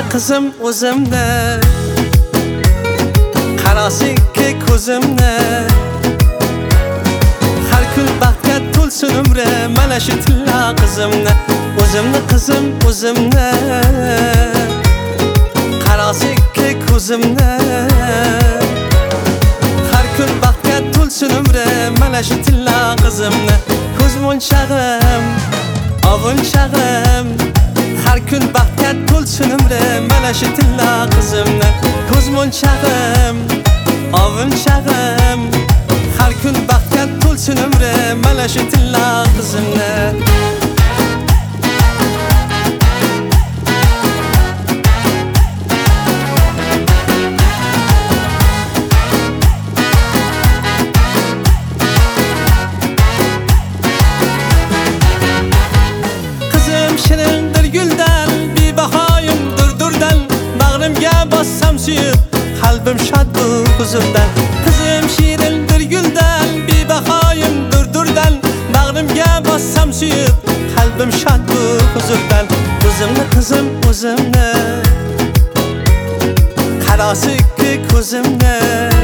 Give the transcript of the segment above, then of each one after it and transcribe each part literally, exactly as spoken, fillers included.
qizim o'zimni qarasiki ko'zimni har kun baxtga to'lsin umrim mana shu tilla qizimni o'zimni qizim o'zimni qarasiki ko'zimni har kun baxtga to'lsin umrim mana shu tilla qizimni ko'z monchag'im ovunchag'im har kun baxtga to'lsin umrim mana shu tilla qizimni ko'z monchag'im ovunchag'im har kun baxtga to'lsin umrim mana shu tilla qizimni shirindir guldan bebahoyim durdurdan bag'rimga bossam suyib qalbim shod bu huzurdan qizim shirindir guldan bebahoyim durdurdan bag'rimga bossam suyib qalbim shod bu huzurdan o'zimni qizim o'zimni qarasiki ko'zimni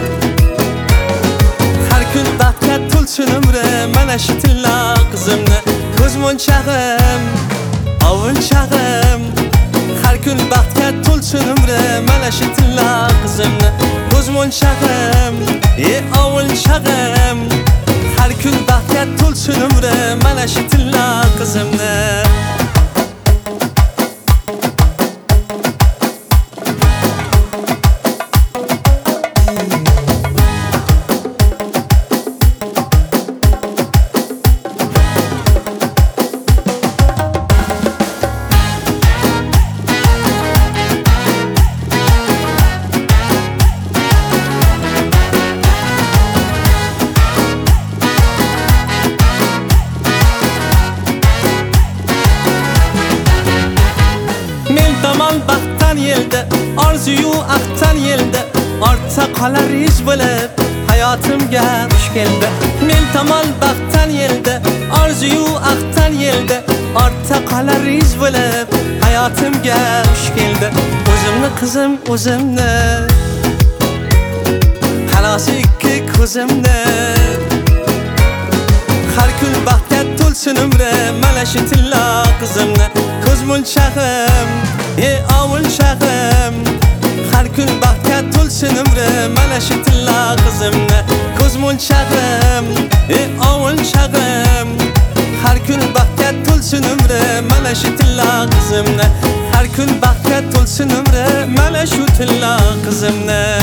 har kun baxtga to'lsin umrim mana shu tilla qizimni ko'z monchag'im ovunchag'im har kun baxtga to'lsin umrim mana shu tilla qizimni ko'z monchag'im e ovunchag'im har kun baxtga to'lsin umrim mana shu tilla qizimni Tamam baxtdan yeldi orzuyu aqtan yeldi ortda qolar ish bo'lib hayotimga xush keldi men tomon baxtdan yeldi orzuyu aqtan yeldi ortda qolar ish bo'lib hayotimga xush keldi o'zimni qizim o'zimni qarasiki ko'zimni har kun baxtga to'lsin umrim mana shu tilla qizimni ko'z monchag'im e ovunchag'im har kun baxtga to'lsin umrim mana shu tilla qizimni ko'z monchag'im e ovunchag'im har kun baxtga to'lsin umrim mana shu tilla qizimni har kun baxtga to'lsin umrim mana shu tilla qizimni